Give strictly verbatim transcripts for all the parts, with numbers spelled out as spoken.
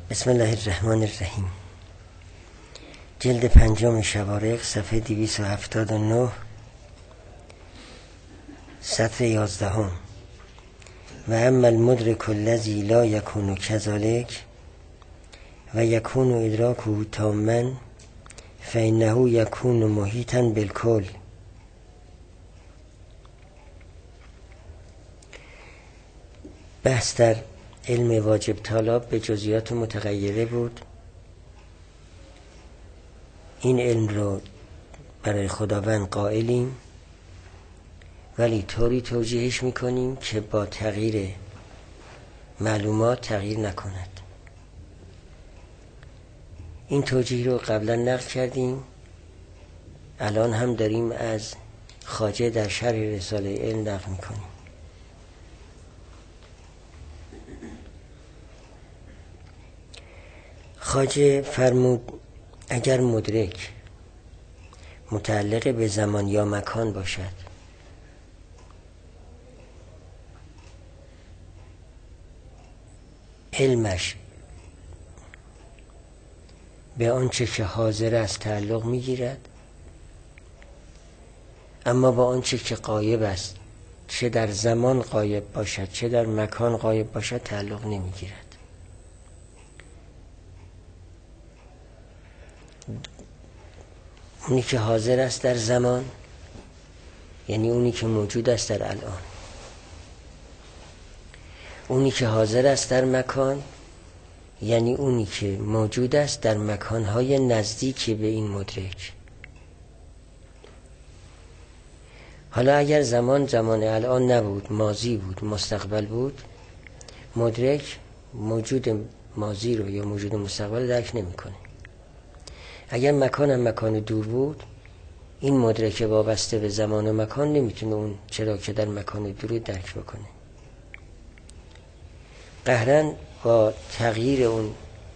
بسم الله الرحمن الرحیم. جلد پنجم شوارق، صفحه دویست و هفتاد و نه، سطر یازدهم. و اما المدرک الذی لا یکون کذلک و یکون ادراکه تاما فانه یکون محیطا بالکل. بحث در علم واجب طلب به جزئیات متغیره بود. این علم رو برای خداوند قائلیم، ولی طوری توجیهش میکنیم که با تغییر معلومات تغییر نکند. این توجیه رو قبلا نقل کردیم، الان هم داریم از خواجه در شرح رساله علم نقل میکنیم. خواجه فرمود اگر مدرک متعلق به زمان یا مکان باشد، علمش به آنچه که حاضر است تعلق میگیرد، اما با آنچه که غایب است، چه در زمان غایب باشد چه در مکان غایب باشد، تعلق نمیگیرد. اونی که حاضر است در زمان یعنی اونی که موجود است در الان، اونی که حاضر است در مکان یعنی اونی که موجود است در مکانهای نزدیک به این مدرک. حالا اگر زمان زمان الان نبود، ماضی بود، مستقبل بود، مدرک موجود ماضی رو یا موجود مستقبل درک نمی‌کنه. اگر مکان هم مکان دور بود، این مدرک وابسته به زمان و مکان نمیتونه اون چرا که در مکان دور درک بکنه. قهرن با تغییر اون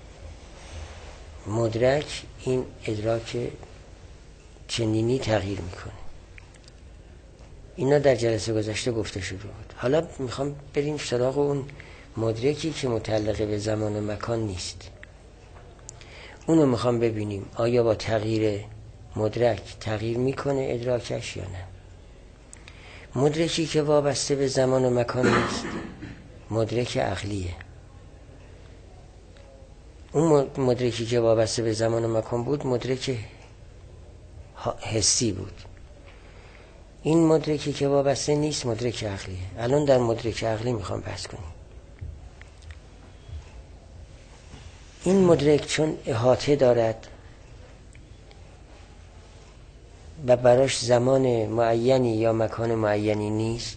مدرک این ادراک چنینی تغییر میکنه. اینا در جلسه گذشته گفته شده بود. حالا میخوام بریم سراغ اون مدرکی که متعلق به زمان و مکان نیست. اونو میخوام ببینیم آیا با تغییر مدرک تغییر میکنه ادراکش یا نه. مدرکی که وابسته به زمان و مکان نیست مدرک عقلیه. اون مدرکی که وابسته به زمان و مکان بود مدرک حسی بود. این مدرکی که وابسته نیست مدرک عقلیه. الان در مدرک عقلی میخوام بحث کنیم. این مدرک چون احاطه دارد و براش زمان معینی یا مکان معینی نیست،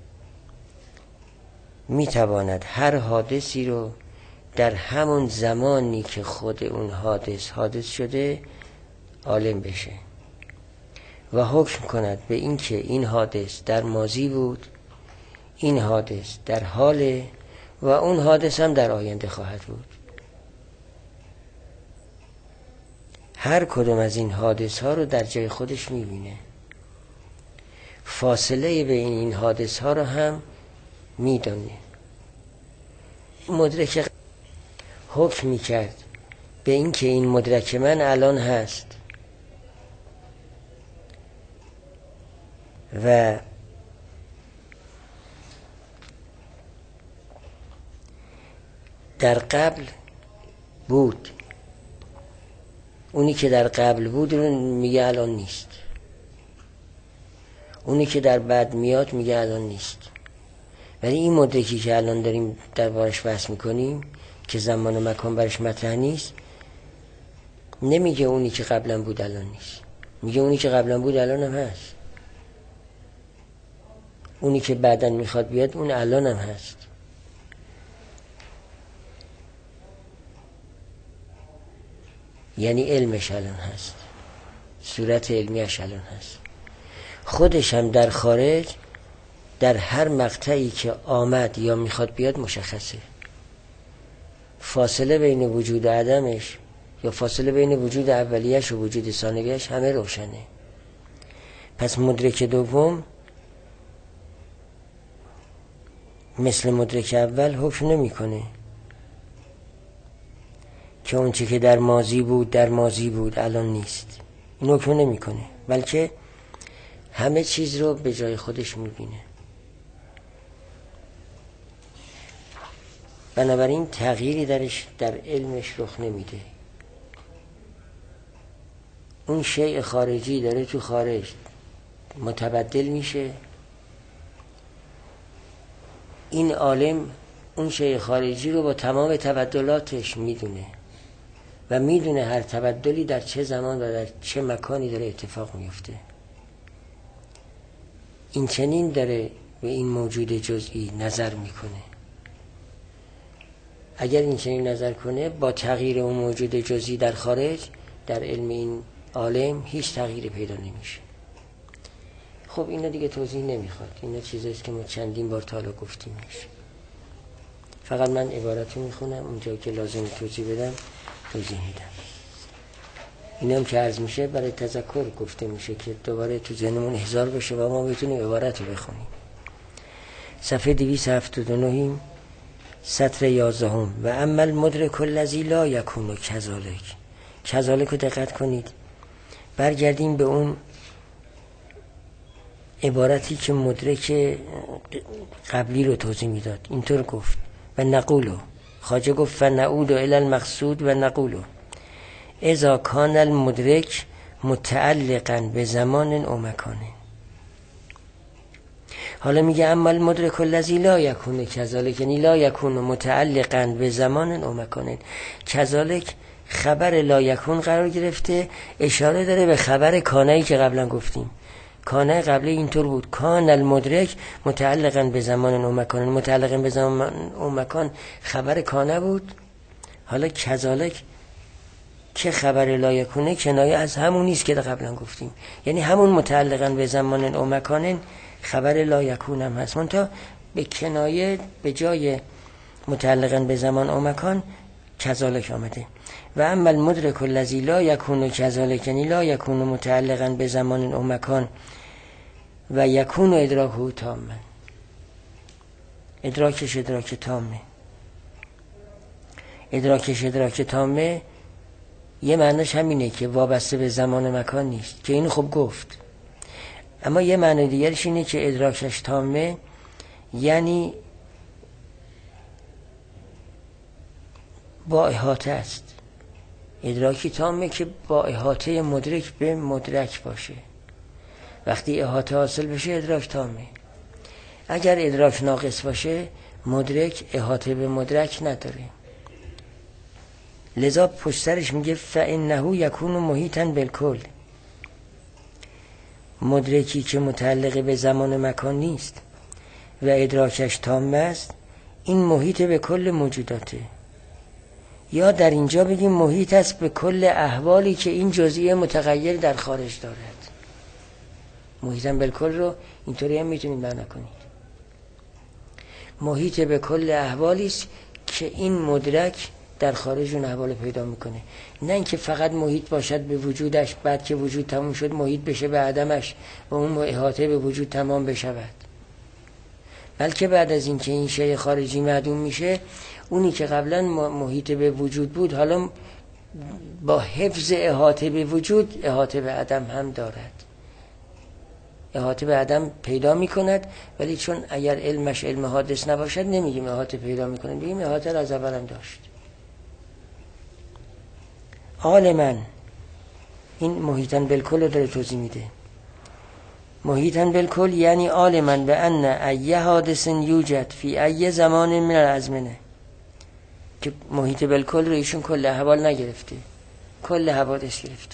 میتواند هر حادثی رو در همون زمانی که خود اون حادث حادث شده عالم بشه و حکم کند به این که این حادث در ماضی بود، این حادث در حاله و اون حادث هم در آینده خواهد بود. هر کدوم از این حادث ها رو در جای خودش میبینه، فاصله بین این حادث ها رو هم میدونه. مدرک حکم میکرد به این که این مدرک من الان هست و در قبل بود. اونی که در قبل بود رو میگه الان نیست، اونی که در بعد میاد میگه الان نیست. ولی این مدرکی که الان داریم در بارش بحث میکنیم که زمان و مکان برش مطرح نیست، نمیگه اونی که قبلا بود الان نیست، میگه اونی که قبلا بود الان هم هست، اونی که بعداً میخواد بیاد اون الان هم هست. یعنی علمش الان هست، صورت علمیش الان هست. خودش هم در خارج در هر مقطعی که آمد یا میخواد بیاد مشخصه. فاصله بین وجود عدمش یا فاصله بین وجود اولیش و وجود ثانویش همه روشنه. پس مدرک دوم مثل مدرک اول حکم نمیکنه، که اون چی که در ماضی بود در ماضی بود الان نیست. این حکم نمیکنه، بلکه همه چیز رو به جای خودش میبینه. بنابراین تغییری درش در علمش رخ نمیده. اون شیء خارجی داره تو خارج متبدل میشه، این عالم اون شیء خارجی رو با تمام تبدلاتش میدونه و میدونه هر تبدلی در چه زمان و در چه مکانی داره اتفاق میفته. این چنین داره به این موجود جزئی نظر میکنه. اگر این چنین نظر کنه، با تغییر اون موجود جزئی در خارج در علم این عالم هیچ تغییری پیدا نمیشه. خب اینا دیگه توضیح نمیخواد، اینا چیزاییست که ما چندین بار تا حالا گفتیمش. فقط من عبارتو میخونم، اونجا که لازم توضیح بدم توضیح میدم. این هم که عرض میشه برای تذکر گفته میشه که دوباره تو ذهنمون احضار بشه و ما بتونیم عبارتو بخونیم. صفحه دویست و هفتاد و نه، سطر یازدهم. و اما المدرک الذی لا یکون کذالک. کذالک رو دقت کنید، برگردیم به اون عبارتی که مدرک قبلی رو توضیح میداد. اینطور گفت و نقولو، خواجه گفت فنعود الی المقصود و نقولو اذا کان المدرک متعلقا به زمان او مکان. حالا میگه اما المدرک الذی لا یکون کذالک، یعنی لا یکون متعلقا به زمان او مکان. کذالک خبر لا یکون قرار گرفته، اشاره داره به خبر کانه‌ای که قبلا گفتیم. کانه قبلی اینطور بود، کان المدرک متعلقا به زمان او مکان. متعلقا به زمان او مکان خبر کانه بود. حالا کذالک که خبر لا یکونه کنایه از همون نیست که قبلا گفتیم، یعنی همون متعلقا به زمان او مکان خبر لا یکون هم هست، منتها به کنایه به جای متعلقا به زمان او مکان کذالک آمده. و اما المدرک الذی لا یکون کذالک، یعنی لا یکون متعلقا به زمان او مکان و یکون ادراکه تاما، ادراکش ادراک تامه. ادراکش ادراک تامه یه معنیش همینه که وابسته به زمان و مکان نیست، که اینو خب گفت. اما یه معنی دیگرش اینه که ادراکش تامه یعنی با احاطه است. ادراکی تامه که با احاطه مدرک به مدرک باشه. وقتی احاطه حاصل بشه ادراک تامه. اگر ادراک ناقص باشه مدرک احاطه به مدرک نداره. لذا پشترش میگه فإنه یکون محیطا بالکل. مدرکی که متعلق به زمان و مکان نیست و ادراکش تام است، این محیط به کل موجوداته. یا در اینجا بگیم محیط است به کل احوالی که این جزئی متغیر در خارج دارد. محیطا بالکل رو اینطوری هم میتونید معنی کنید، محیط به کل احوالی است که این مدرک در خارج اون احوال پیدا میکنه. نه اینکه فقط محیط باشد به وجودش، بعد که وجود تموم شد محیط بشه به عدمش و اون احاطه به وجود تمام بشود، بلکه بعد از اینکه این شیء خارجی معدوم میشه، اونی که قبلا محیط به وجود بود حالا با حفظ احاطه به وجود احاطه به عدم هم دارد. احاطه به عدم پیدا میکند، ولی چون اگر علمش علم حادث نباشد نمیگیم احاطه پیدا میکنه، بگیم احاطه را از اول هم داشت. عالماً این محیطاً بالکل رو داره توضیح میده. محیطاً بالکل یعنی عالماً به ان ای حادث یوجد فی ای زمان من الازمنه، که محیط بالکل رو ایشون کل احوال نگرفته، کل حوادث گرفته.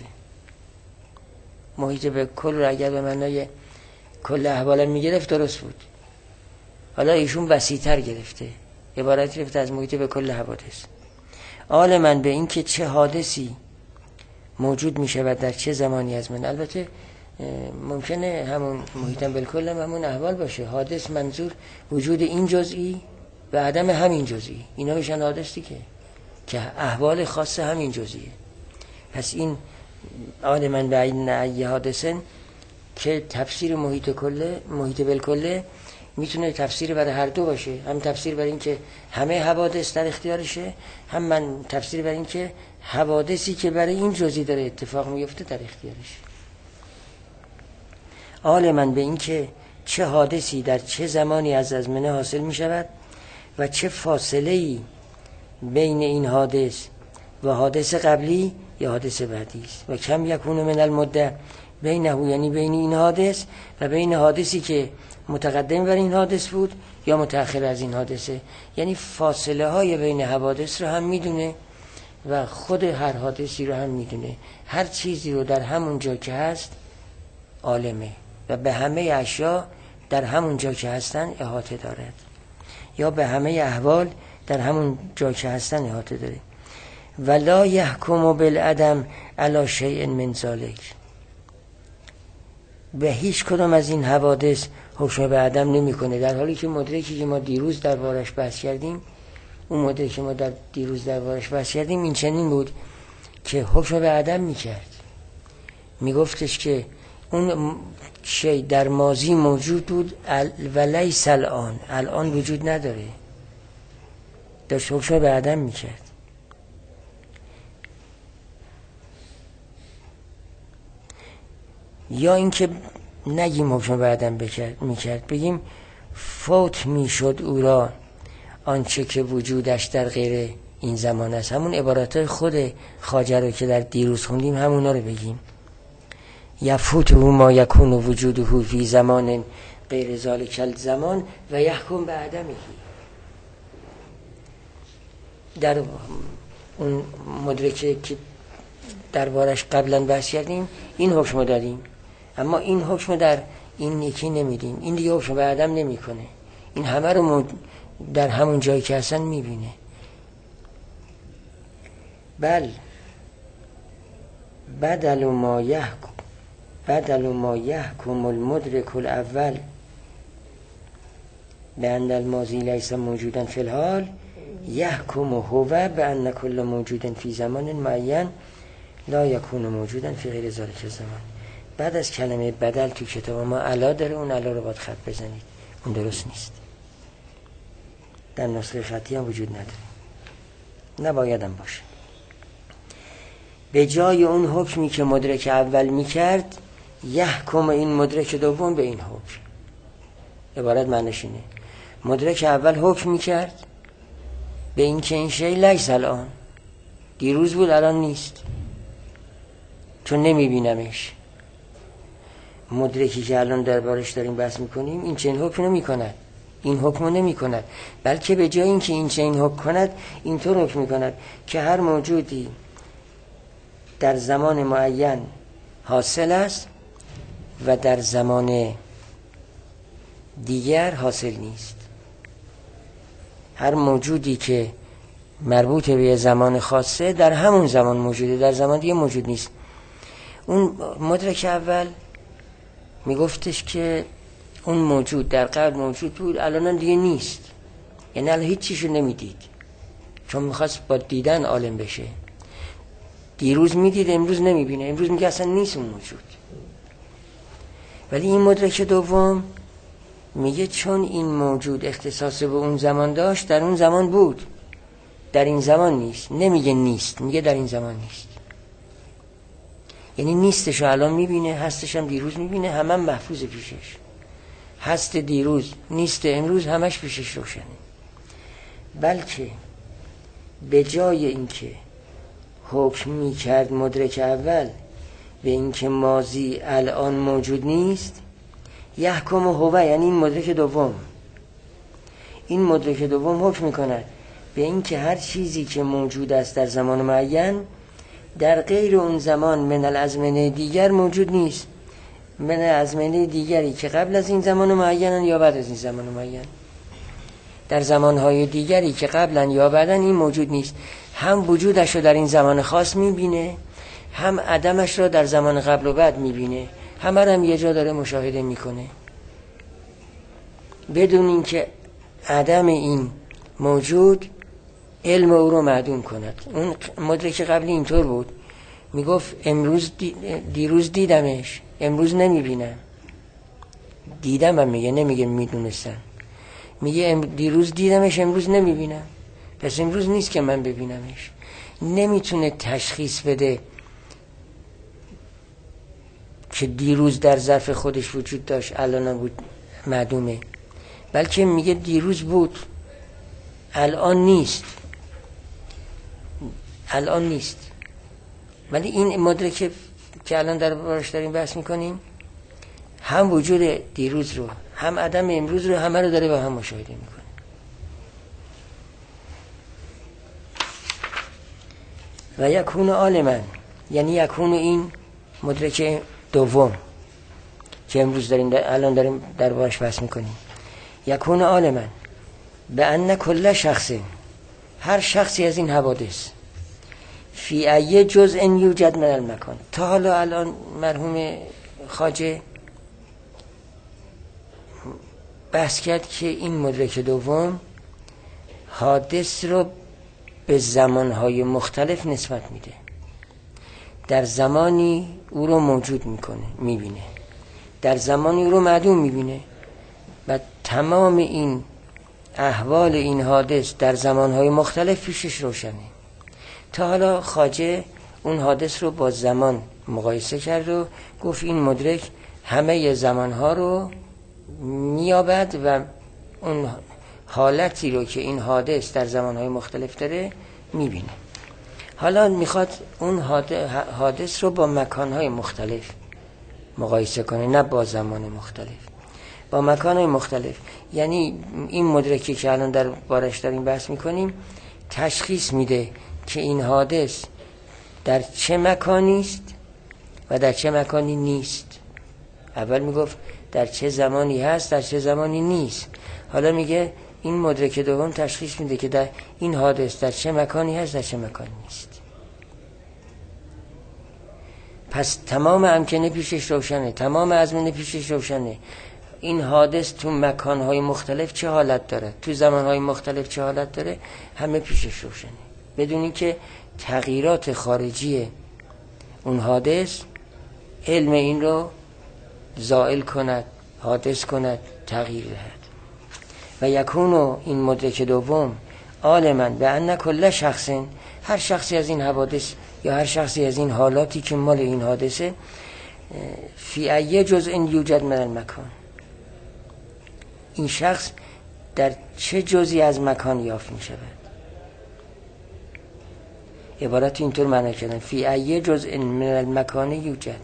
محیط بالکل رو اگر به معنای کل احوال میگرفت درست بود، حالا ایشون وسیع‌تر گرفته، عبارت گرفته از محیط به کل حوادث. عالماً به این که چه حادثی موجود می شود در چه زمانی از من. البته ممکنه همون محیطاً بالکل هم همون احوال باشه. حادث منظور وجود این جزئی و عدم همین جزئی، اینا میشن حادثی که که احوال خاص همین جزئیه. پس این عالماً به این ای حادثن که تفسیر محیط کله، محیط بالکله، میتونه تفسیر برای هر دو باشه، هم تفسیر برای این که همه حوادث در اختیارشه، هم من تفسیر برای این که حوادثی که برای این جزئی داره اتفاق میفته در اختیارشه. عالماً به این که چه حادثی در چه زمانی از ازمنه حاصل میشود و چه فاصله‌ای بین این حادث و حادث قبلی یا حادث بعدی است و کم یکون من المده بینه، یعنی بین این حادث و بین حادثی که متقدم بر این حادث بود یا متأخر از این حادثه، یعنی فاصله های بین حوادث رو هم میدونه و خود هر حادثی رو هم میدونه. هر چیزی رو در همون جا که هست عالمه و به همه اشیا در همون جا که هستن احاطه دارد، یا به همه احوال در همون جا که هستن احاطه داره. ولا یحکم بالعدم علی شیء من ذلک، به هیچ کدام از این حوادث حکم به عدم نمیکنه، در حالی که مدرکی که ما دیروز دربارش بحث کردیم، اون مدرکی که ما در دیروز دربارش بحث کردیم این چنین بود که حکم به عدم میکرد، میگفتش که اون شی در ماضی موجود بود و لیس الان، الان وجود نداره، داشت حکم به عدم میکرد. یا اینکه نگیم حکم به عدم میکرد، بگیم فوت میشد او را آنچه که وجودش در غیر این زمان است. همون عبارتهای خود خواجه رو که در دیروز خوندیم همونا رو بگیم. یفوت او ما یکون وجوده فی زمان غیر ذالک الزمان و یحکم به عدمه. در اون مدرکه که دربارش قبلا بحث کردیم این حکم دادیم، اما این حکم در این یکی نمیدیم، این دیگه حکم به عدم نمی کنه، این همه رو در همون جایی که هستن میبینه. بل بدل ما یحکم بدل ما یحکم المدرک الاول بأن الماضی لیس موجودا فی الحال یحکم هو بأن کل موجود فی زمان معین لا یکون موجودا فی غیر ذلک الزمان. بعد از کلمه بدل تو کتاب ما علا داره، اون علا رو باید خط بزنید، اون درست نیست، در نسخه خطی هم وجود نداره، نبایدم باشه. به جای اون حکمی که مدرک اول میکرد یحکم این مدرک دوم به این حکم. عبارت معنیش اینه، مدرک اول حکم میکرد به این که این شی لیس الان، دیروز بود الان نیست چون نمیبینمش. مدرکی که الان دربارش داریم بحث میکنیم این چنین حکم نمیکند، این حکم نمیکند، بلکه به جای اینکه این چنین حکم کند اینطور حکم میکند که هر موجودی در زمان معین حاصل است و در زمان دیگر حاصل نیست. هر موجودی که مربوط به زمان خاصه در همون زمان موجوده، در زمان دیگه موجود نیست. اون مدرک اول میگفتش که اون موجود در قبل موجود بود الان دیگه نیست، یعنی الان هیچ چیشو نمیدید چون میخواست با دیدن عالم بشه. دیروز میدید امروز نمیبینه، امروز میگه اصلا نیست اون موجود. ولی این مدرک دوم میگه چون این موجود اختصاص به اون زمان داشت، در اون زمان بود، در این زمان نیست. نمیگه نیست، میگه در این زمان نیست، یعنی نیستش الان میبینه، هستش هم دیروز میبینه، همه هم محفوظ پیشش. هست دیروز نیست امروز همش پیشش روشنه. بلکه به جای اینکه حکم میکرد مدرک اول به اینکه ماضی الان موجود نیست، یحکم هو، یعنی این مدرک دوم این مدرک دوم حکم میکند به اینکه هر چیزی که موجود است در زمان معین در غیر اون زمان من الازمنه دیگر موجود نیست، من الازمنه دیگری که قبل از این زمان معین یا بعد از این زمان معین، در زمانهای دیگری که قبلا یا بعدا این موجود نیست. هم وجودش رو در این زمان خاص میبینه، هم عدمش رو در زمان قبل و بعد میبینه، همه رو هم یه جا داره مشاهده میکنه بدون اینکه عدم این موجود علم او رو معدوم کند. اون مدرک قبلی اینطور بود، میگفت امروز دی... دیروز دیدمش، امروز نمیبینم. دیدم هم میگه، نمیگه میدونستم. میگه دیروز دیدمش امروز نمیبینم، پس امروز نیست که من ببینمش. نمیتونه تشخیص بده که دیروز در ظرف خودش وجود داشت الان بود معدومه، بلکه میگه دیروز بود الان نیست، الان نیست. ولی این مدرک که الان در بارش داریم بحث میکنیم هم وجود دیروز رو هم عدم امروز رو همه رو داره با هم مشاهده میکنه. و یکون عالما، یعنی یکون این مدرک دوم که امروز داریم در الان داریم در بارش بحث میکنیم، یکون عالما به ان کل شخص، هر شخصی از این حوادث، فی ای جزء یوجد من المکان. تا حالا الان مرحوم خواجه بحث کرد که این مدرک دوم حادث رو به زمانهای مختلف نسبت میده، در زمانی او رو موجود میکنه میبینه، در زمانی او رو معدوم میبینه و تمام این احوال این حادث در زمانهای مختلف پیشش روشنه. تا حالا خواجه اون حادث رو با زمان مقایسه کرد و گفت این مدرک همه زمانها رو میابد و اون حالتی رو که این حادث در زمانهای مختلف داره میبینه. حالا میخواد اون حادث رو با مکانهای مختلف مقایسه کنه، نه با زمان مختلف، با مکانهای مختلف. یعنی این مدرکی که الان در بارش داریم بحث میکنیم تشخیص میده که این حادث در چه مکانی است و در چه مکانی نیست. اول میگفت در چه زمانی هست، در چه زمانی نیست. حالا میگه این مدرک دوم تشخیص میده که در این حادث در چه مکانی هست، در چه مکانی نیست. پس تمام امکنه پیشش روشنه، تمام ازمنه پیشش روشنه. این حادث تو مکانهای مختلف چه حالت داره، تو زمانهای مختلف چه حالت داره، همه پیشش روشنه، بدون اینکه تغییرات خارجی اون حادث علم این رو زائل کند، حادث کند، تغییر دهد. و یکونو این مدرک دوم عالما به ان کل شخص، هر شخصی از این حوادث یا هر شخصی از این حالاتی که مال این حادثه، فی ای جزء یوجد من المکان، این شخص در چه جزئی از مکان یافت می شود. عبارت اینطور معنی کردن فی ای جزء من المکان یوجد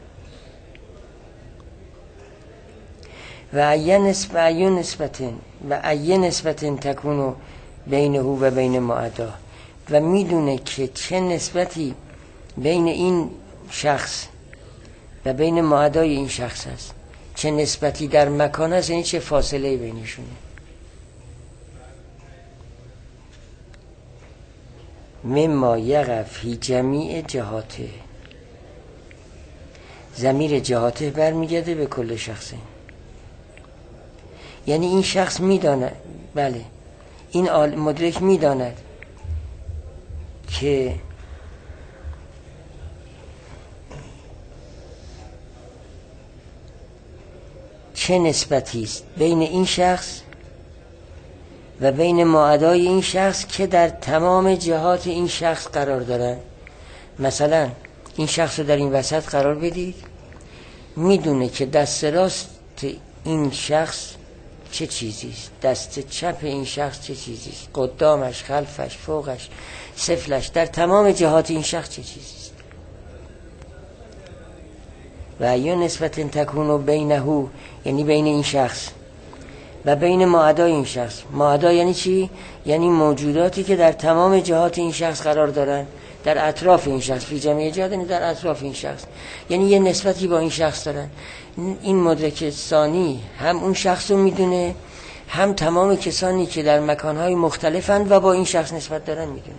و ای نسبت ای نسبت و ای نسبت تکونو بینه و بین معدا، و میدونه که چه نسبتی بین این شخص و بین معدای این شخص هست، چه نسبتی در مکان هست، یعنی چه فاصله بینشونه. مما یقع فی جمیع جهاته، ضمیر جهاته برمیگرده به کل شخصه. یعنی این شخص میداند، بله این مدرک میداند که چه نسبتی است بین این شخص و بین معدای این شخص که در تمام جهات این شخص قرار دارن. مثلا این شخص رو در این وسط قرار بدید، میدونه که دست راست این شخص چه چیزیست، دست چپ این شخص چه چیزیست، قدامش، خلفش، فوقش، سفلش، در تمام جهات این شخص چه چیزیست. و ایو نسبت تکونو بینهو، یعنی بین این شخص و بین معدای این شخص. معدا یعنی چی؟ یعنی موجوداتی که در تمام جهات این شخص قرار دارن، در اطراف این شخص، فی جمعی جهات یعنی در اطراف این شخص، یعنی یه نسبتی با این شخص دارن. این مدرک ثانی هم اون شخص رو میدونه، هم تمام کسانی که در مکانهای مختلفن و با این شخص نسبت دارن میدونه.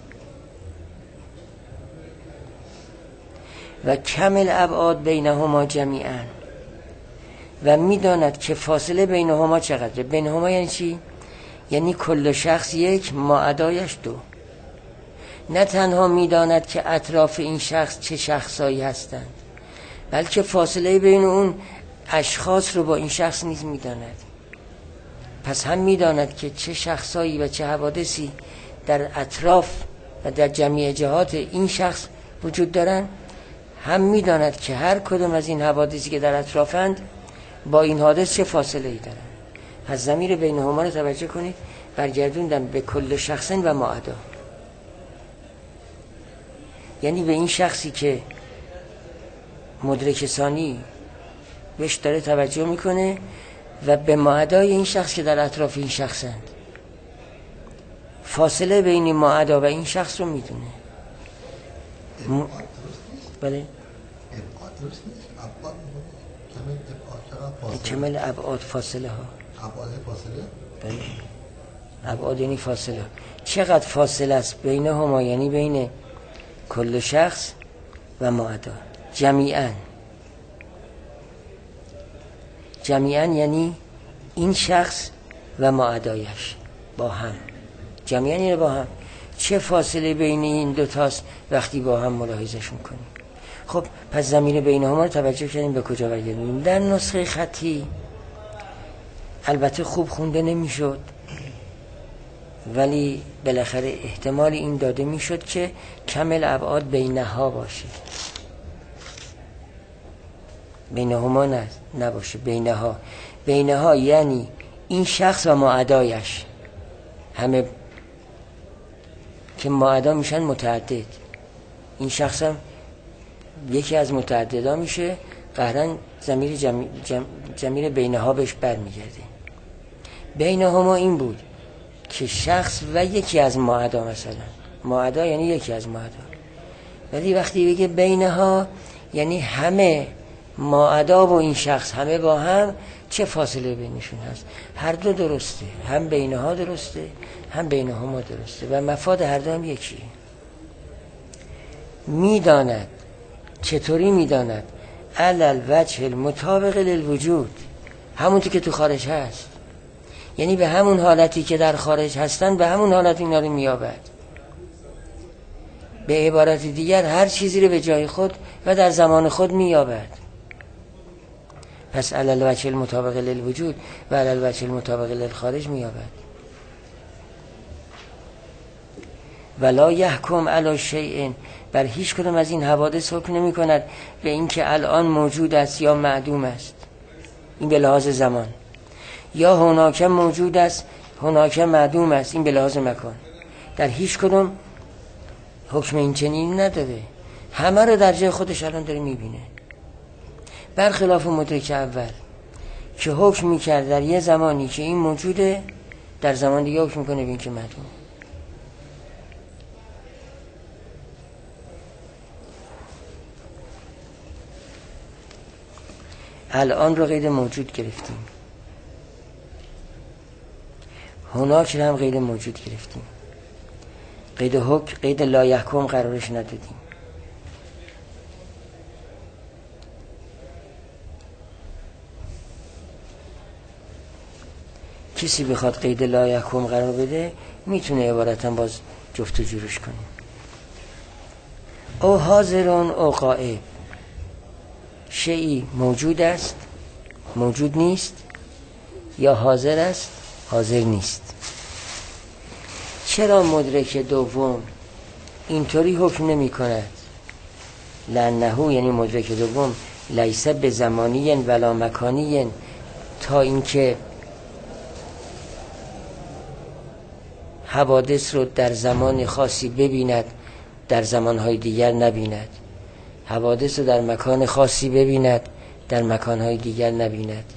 و کمل ابعاد بینهما جمیعا، و میداند که فاصله بینهما چقدره. بینهما یعنی چی؟ یعنی کل شخص یک، معدایش دو. نه تنها میداند که اطراف این شخص چه شخصایی هستند، بلکه فاصله بین اون اشخاص رو با این شخص نیز میداند. پس هم میداند که چه شخصایی و چه حوادثی در اطراف و در جمیع جهات این شخص وجود دارند، هم میداند که هر کدوم از این حوادثی که در اطرافند با این حادث چه فاصله ای دارند. پس ضمیر بینهما رو توجه کنید، برگردوندم به کل شخصن و معدا، یعنی به این شخصی که مدرک ثانی بهش داره توجه میکنه و به معدای این شخص که در اطراف این شخصند. فاصله بین معدا و این شخص رو میدونه. م... بله کمل ابعاد فاصله ها. ابعاد فاصله؟ بله ابعاد یعنی فاصله. چقدر فاصله است بینهما، یعنی بین کل شخص و معدا جمیعاً. جمیعاً یعنی این شخص و معدایش با هم. جمیعاً یعنی با هم. چه فاصله بین این دو تاست وقتی با هم ملاحظه‌شون کنیم؟ خب پس ضمیر بینهما رو توجه کردیم به کجا برگردیم؟ در نسخه خطی البته خوب خونده نمیشد، ولی بالاخره احتمال این داده میشد که کمل ابعاد بینها باشه، بینهما نه نباشه، بینها. بینها یعنی این شخص و معدایش، همه که معدا میشن متعدد، این شخص هم یکی از متعددا میشه، قهرن ضمیر جم... جم... ضمیر بینها بهش برمیگرده. بینهما این بود که شخص و یکی از معدا، مثلا معدا یعنی یکی از معدا، ولی وقتی بگه بینها یعنی همه معدا و این شخص همه با هم، چه فاصله بینشون هست؟ هر دو درسته، هم بینها درسته هم بینهما درسته و مفاد هر دو هم یکیه. میداند. چطوری میداند؟ علل وجه المطابق للوجود، همونطور که تو خارج هست، یعنی به همون حالتی که در خارج هستن به همون حالت اینا رو میابد. به عبارت دیگر هر چیزی رو به جای خود و در زمان خود میابد. پس علل وجه المطابق للوجود و علل وجه المطابق للخارج میابد. ولا یحکم علی شیء، بر هیچ کدوم از این حوادث حکم نمی کند به این که الان موجود است یا معدوم است، این به لحاظ زمان، یا هناک موجود است هناک معدوم است، این به لحاظ مکان. در هیچ کدوم حکم این چنین نداره، همه رو در جای خودش الان داره میبینه. برخلاف مدرک اول که حکم میکرد در یه زمانی که این موجوده، در زمان دیگه حکم میکنه به این که معدوم. الان رو قید موجود گرفتیم، هناک رو هم قید موجود گرفتیم، قید حکم قید لا یحکم قرارش ندادیم. کسی بخواد قید لا یحکم قرار بده میتونه عبارتا باز جفت و جورش کنیم. او حاضرون او غائب، شیئی موجود است موجود نیست، یا حاضر است حاضر نیست. چرا مدرک دوم اینطوری حکم نمی کند؟ لانه یعنی مدرک دوم لیس به زمانی ولا مکانی، تا اینکه حوادث رو در زمان خاصی ببیند در زمانهای دیگر نبیند، حوادث رو در مکان خاصی ببیند در مکانهای دیگر نبیند،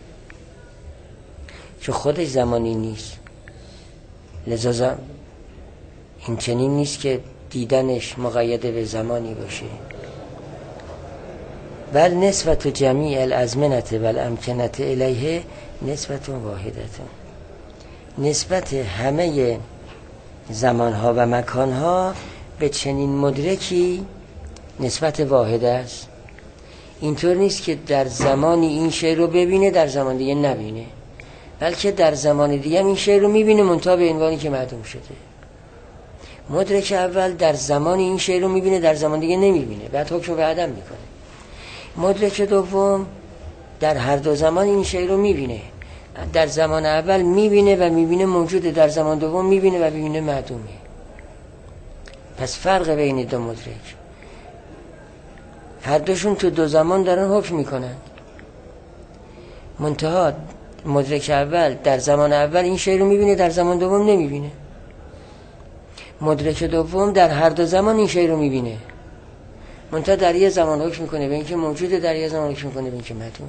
چون خودش زمانی نیست. لذا این چنین نیست که دیدنش مقید به زمانی باشه. بل نسبت جمیع الازمنه و الامکنه الیه نسبت واحدتون، نسبت همه زمانها و مکانها به چنین مدرکی نسبت واحد است. اینطور نیست که در زمانی این شی رو ببینه در زمان دیگه نبینه، بلکه در زمان دیگه این شی رو میبینه منتها به عنوانی که معدوم شده. مدرک اول در زمان این شی رو میبینه در زمان دیگه نمیبینه، بعد حکم به عدم میکنه. مدرک دوم در هر دو زمان این شی رو میبینه، در زمان اول میبینه و میبینه موجوده، در زمان دوم میبینه و میبینه معدومه. پس فرق بین دو مدرک، هر دوشون تو دو زمان دارن حکم میکنن. منتها مدرک اول در زمان اول این شی رو میبینه، در زمان دوم نمیبینه. مدرک دوم در هر دو زمان این شی رو میبینه، منتها در یه زمان حکم میکنه به اینکه موجوده، در یه زمان حکم میکنه به اینکه معدومه.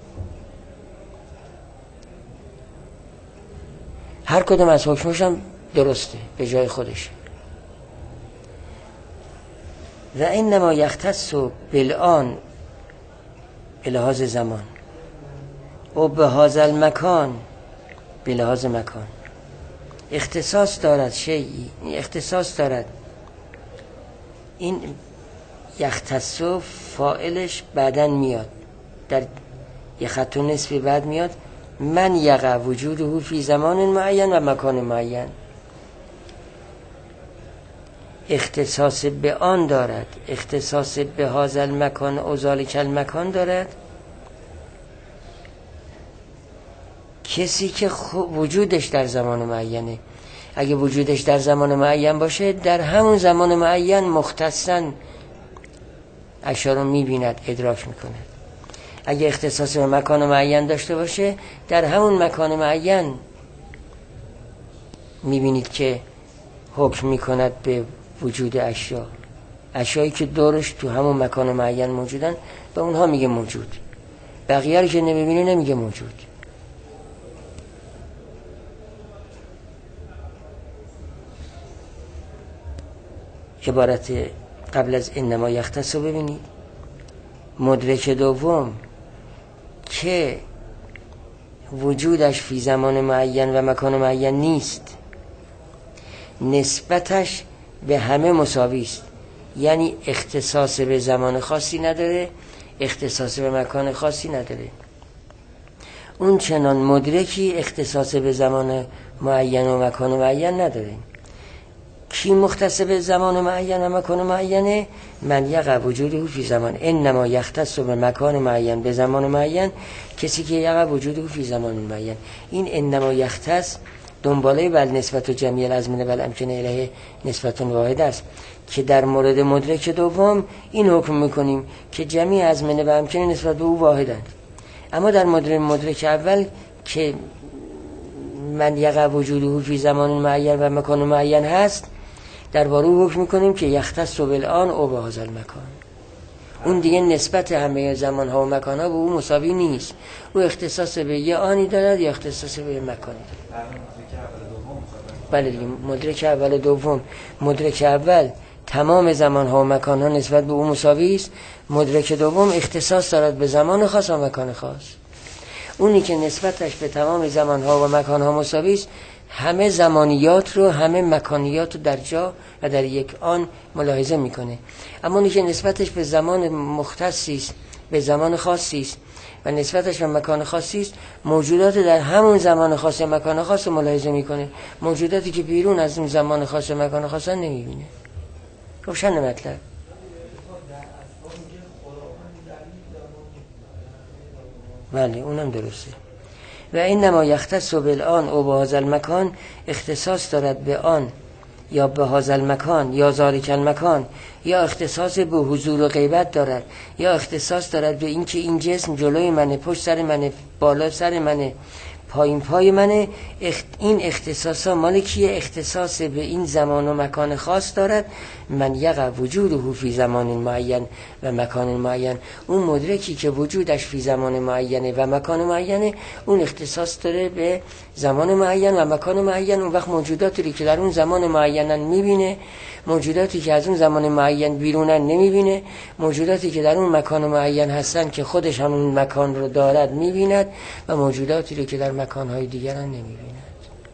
هر کدوم از حکمش هم درسته به جای خودش. و انما یختص بالآن به لحاظ زمان و به هذا المکان به لحاظ مکان. اختصاص دارد شیئی، اختصاص دارد. این یختص فاعلش بعدن میاد، در یه خط و نصفی بعد میاد. من یقع وجوده فی زمان معین و مکان معین. اختصاص به آن دارد، اختصاص به هذا المکان و ذالک المکان دارد کسی که وجودش در زمان معینه. اگه وجودش در زمان معین باشه، در همون زمان معین مختصاً اشیا رو میبیند، ادراک میکنه. اگه اختصاص به مکان معین داشته باشه، در همون مکان معین میبینید که حکم میکند به وجود اشیا. اشیایی که دورش تو همون مکان معین موجودن به اونها میگه موجود، بقیه رو که نمیبینه نمیگه موجود. عبارت قبل از انما یختص رو ببینید. مدرک دوم که وجودش فی زمان معین و مکان معین نیست، نسبتش به همه مساوی است، یعنی اختصاص به زمان خاصی نداره، اختصاص به مکان خاصی نداره. اون چنان مدرکی اختصاص به زمان معین و مکان معین نداره. کی مختص به زمان معین و مکان معینه؟ من یقع وجوده فی زمان. انما یختص به مکان معین به زمان معین کسی که یقع وجوده فی زمان معین. این انما یختص دنباله بل نسبت و جمیع الازمنه بل امکنه الیه نسبت واحد است که در مورد مدرک دوم این حکم میکنیم که جمیع ازمنه و امکنه نسبت به او واحدند. اما در مدرک مدرک اول که من یقع وجوده فی زمان معین و مکان معین هست، درباره او حکم میکنیم که یختص بالآن او به هذا المکان. اون دیگه نسبت همه زمان ها و مکان ها به او مساوی نیست. او اختصاص به یه آنی دارد یا اختصاص به یه مکانی دارد. بله دیگه، مدرک اول و دوم. مدرک اول تمام زمان ها و مکان ها نسبت به او مساوی است. مدرک دوم اختصاص دارد به زمان خاص و مکان خاص. اونی که نسبتش به تمام زمان ها و مکان ها مساوی است، همه زمانیات رو، همه مکانیات رو در جا و در یک آن ملاحظه میکنه. اما اونی که نسبتش به زمان مختصی است، به زمان خاصی است و نسبتش به مکان خاصی است، موجودات در همون زمان خاص و مکان خاص رو ملاحظه میکنه. موجوداتی که بیرون از اون زمان خاص و مکان خاص نمیبینه. روشن مطلب؟ بله، اونم درسته. و انما یختص بالآن او به هذا المکان، اختصاص دارد به آن یا به هذا المکان یا ذالک المکان، یا اختصاص به حضور و غیبت دارد، یا اختصاص دارد به اینکه این جسم جلوی منه، پشت سر منه، بالا سر منه، پایین پای منه. اخت... این اختصاص ها مال کیه؟ اختصاص به این زمان و مکان خاص دارد. من یقع وجوده فی زمان معین و مکان معین. اون مدرکی که وجودش فی زمان معینه و مکان معینه، اون اختصاص داره به زمان معین و مکان معین. اون وقت موجوداتی که در اون زمان معینن میبینه، موجوداتی که از اون زمان معین بیرونن نمیبینه، موجوداتی که در اون مکان معین هستن که خودش همون مکان رو دارد میبیند، و موجوداتی رو که در مکانهای دیگر هم نمیبیند.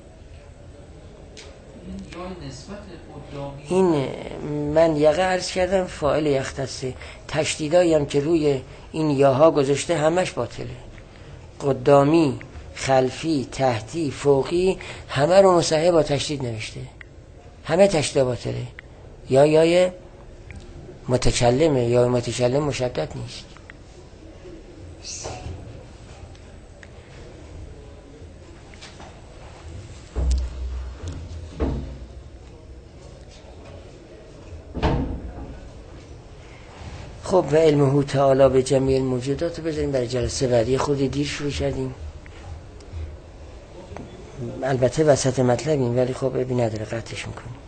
این من یقه عرض کردم فاعل یختصه. تشدیدایی هم که روی این یاها گذاشته همش باطله. قدامی، خلفی، تحتی، فوقی، همه رو مصحح با تشدید نوشته. همه تشدید باطله. یا یای متکلمه، یا متکلم مشدد نیست. خب و علمه تعالی به جمیع الموجودات رو بذاریم برای جلسه بعدی. خود دیر شروع کردیم، البته وسط مطلبیم ولی خب ابی نداره قطعش میکنیم.